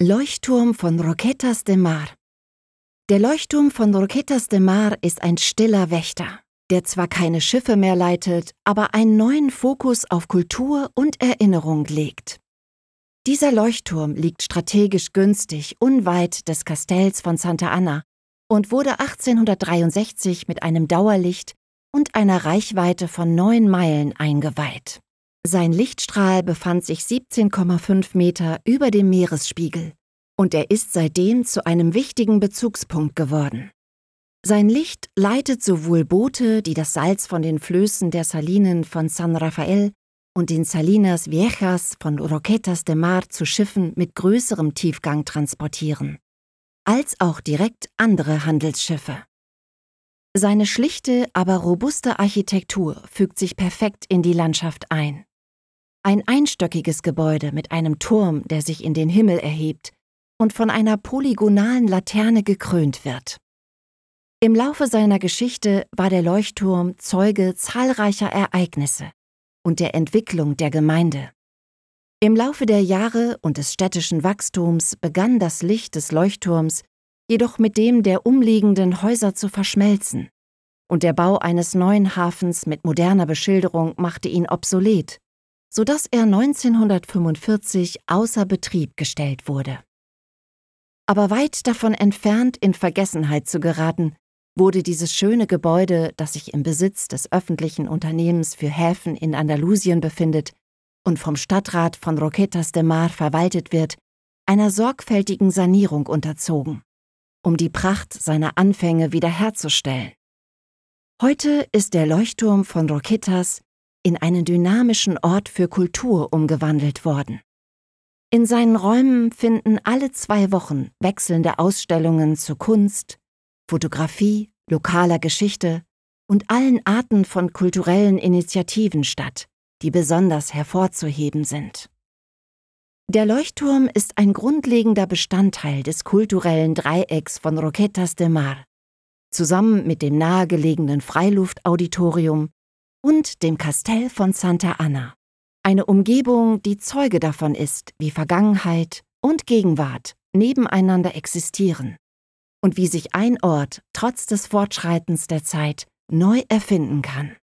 Leuchtturm von Roquetas de Mar. Der Leuchtturm von Roquetas de Mar ist ein stiller Wächter, der zwar keine Schiffe mehr leitet, aber einen neuen Fokus auf Kultur und Erinnerung legt. Dieser Leuchtturm liegt strategisch günstig unweit des Kastells von Santa Ana und wurde 1863 mit einem Dauerlicht und einer Reichweite von 9 Meilen eingeweiht. Sein Lichtstrahl befand sich 17,5 Meter über dem Meeresspiegel und er ist seitdem zu einem wichtigen Bezugspunkt geworden. Sein Licht leitet sowohl Boote, die das Salz von den Flößen der Salinen von San Rafael und den Salinas Viejas von Roquetas de Mar zu Schiffen mit größerem Tiefgang transportieren, als auch direkt andere Handelsschiffe. Seine schlichte, aber robuste Architektur fügt sich perfekt in die Landschaft ein. Ein einstöckiges Gebäude mit einem Turm, der sich in den Himmel erhebt und von einer polygonalen Laterne gekrönt wird. Im Laufe seiner Geschichte war der Leuchtturm Zeuge zahlreicher Ereignisse und der Entwicklung der Gemeinde. Im Laufe der Jahre und des städtischen Wachstums begann das Licht des Leuchtturms jedoch mit dem der umliegenden Häuser zu verschmelzen, und der Bau eines neuen Hafens mit moderner Beschilderung machte ihn obsolet, sodass er 1945 außer Betrieb gestellt wurde. Aber weit davon entfernt, in Vergessenheit zu geraten, wurde dieses schöne Gebäude, das sich im Besitz des öffentlichen Unternehmens für Häfen in Andalusien befindet und vom Stadtrat von Roquetas de Mar verwaltet wird, einer sorgfältigen Sanierung unterzogen, um die Pracht seiner Anfänge wiederherzustellen. Heute ist der Leuchtturm von Roquetas in einen dynamischen Ort für Kultur umgewandelt worden. In seinen Räumen finden alle 2 Wochen wechselnde Ausstellungen zu Kunst, Fotografie, lokaler Geschichte und allen Arten von kulturellen Initiativen statt, die besonders hervorzuheben sind. Der Leuchtturm ist ein grundlegender Bestandteil des kulturellen Dreiecks von Roquetas de Mar, zusammen mit dem nahegelegenen Freiluftauditorium und dem Kastell von Santa Ana. Eine Umgebung, die Zeuge davon ist, wie Vergangenheit und Gegenwart nebeneinander existieren und wie sich ein Ort trotz des Fortschreitens der Zeit neu erfinden kann.